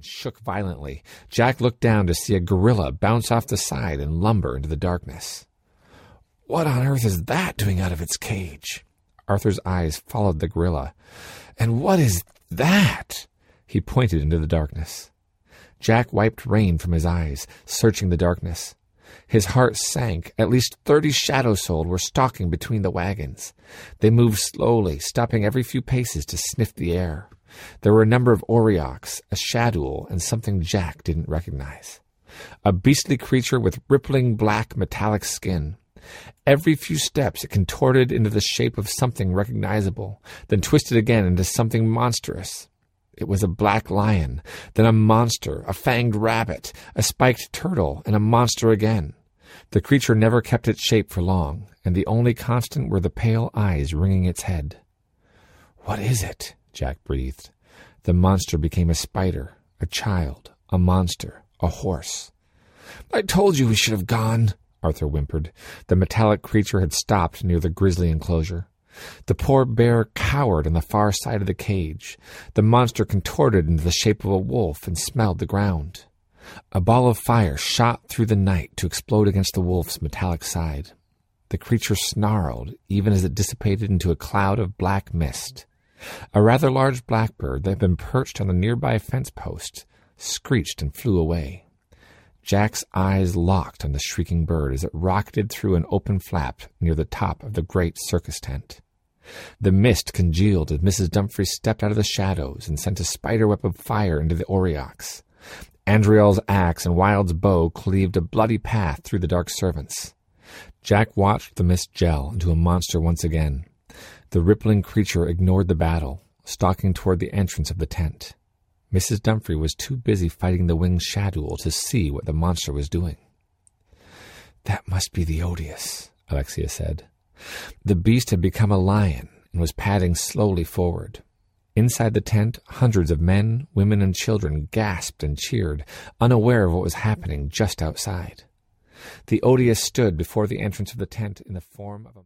shook violently. Jack looked down to see a gorilla bounce off the side and lumber into the darkness. "What on earth is that doing out of its cage?" Arthur's eyes followed the gorilla. "And what is that?" He pointed into the darkness. Jack wiped rain from his eyes, searching the darkness. His heart sank. At least 30 shadow-souled were stalking between the wagons. They moved slowly, stopping every few paces to sniff the air. There were a number of Oriocs, a Shadul, and something Jack didn't recognize. A beastly creature with rippling black metallic skin. Every few steps it contorted into the shape of something recognizable, then twisted again into something monstrous. It was a black lion, then a monster, a fanged rabbit, a spiked turtle, and a monster again. The creature never kept its shape for long, and the only constant were the pale eyes wringing its head. "What is it?" Jack breathed. The monster became a spider, a child, a monster, a horse. "I told you we should have gone," Arthur whimpered. The metallic creature had stopped near the grisly enclosure. The poor bear cowered on the far side of the cage. The monster contorted into the shape of a wolf and smelled the ground. A ball of fire shot through the night to explode against the wolf's metallic side. The creature snarled, even as it dissipated into a cloud of black mist. A rather large blackbird that had been perched on the nearby fence post screeched and flew away. Jack's eyes locked on the shrieking bird as it rocketed through an open flap near the top of the great circus tent. The mist congealed as Mrs. Dumfries stepped out of the shadows and sent a spiderweb of fire into the Oriocs. Andriel's axe and Wild's bow cleaved a bloody path through the dark servants. Jack watched the mist gel into a monster once again. The rippling creature ignored the battle, stalking toward the entrance of the tent. Mrs. Dumfries was too busy fighting the winged Shadul to see what the monster was doing. "That must be the Odious," Alexia said. The beast had become a lion and was padding slowly forward. Inside the tent, hundreds of men, women, and children gasped and cheered, unaware of what was happening just outside. The Odious stood before the entrance of the tent in the form of a